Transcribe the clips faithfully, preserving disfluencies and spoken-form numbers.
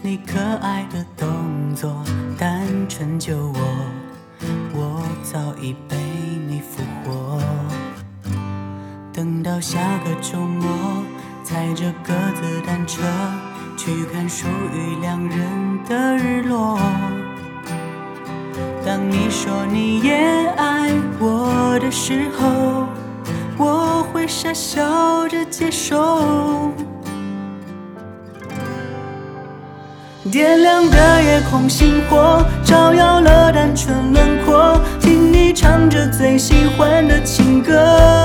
你可爱的动作，单纯救我，我早已被你俘获。等到下个周末，踩着鸽子单车去看属于两人的日落。当你说你也爱我的时候，我会傻笑着接受。点亮的夜空星火，照耀了单纯轮廓，听你唱着最喜欢的情歌。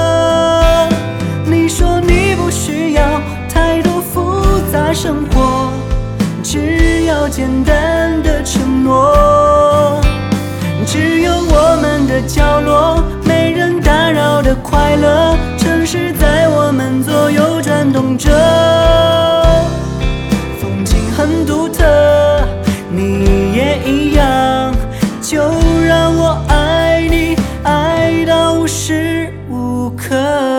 你说你不需要太多复杂生活，只要简单的承诺。只有我们的角落，没人打扰的快乐，城市在我们左右转动着，风景很独特，你也一样，就让我爱你，爱到无时无刻。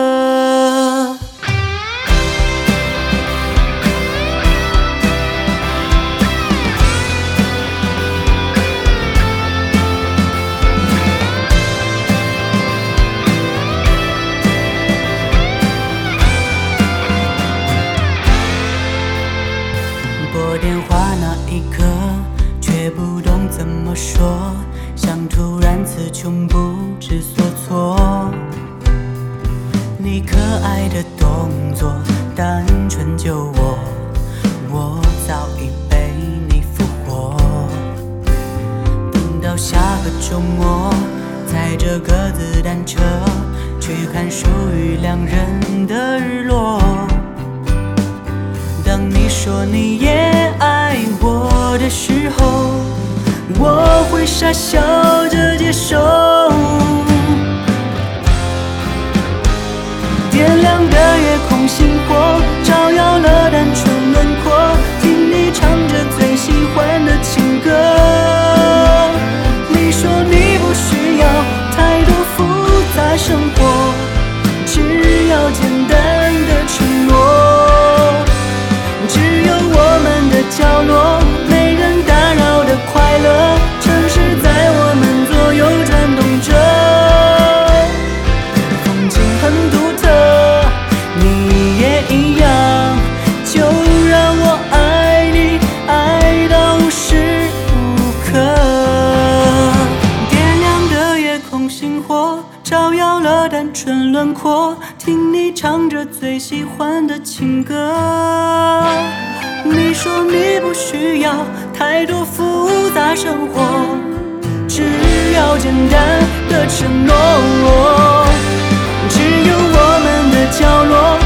拨电话那一刻，却不懂怎么说，像突然词穷不知所措。你可爱的动作，单纯救我，我早已被你俘获。等到下个周末，踩着鸽子单车去看属于两人的日落。当你说你也爱我的时候，我会傻笑着接受。点亮的夜空星火，照耀了单纯轮廓，听你唱着最喜欢的情歌。你说你不需要太多复杂生活，只要简单的承诺。只有我们的角落，没人打扰的快乐，城市在我们左右转动着，风景很独特，你也一样，就让我爱你，爱到无时无刻。点亮的夜空星火，照耀了单纯轮廓，听你唱着最喜欢的情歌。你说你不需要太多复杂生活，只要简单的承诺。只有我们的角落，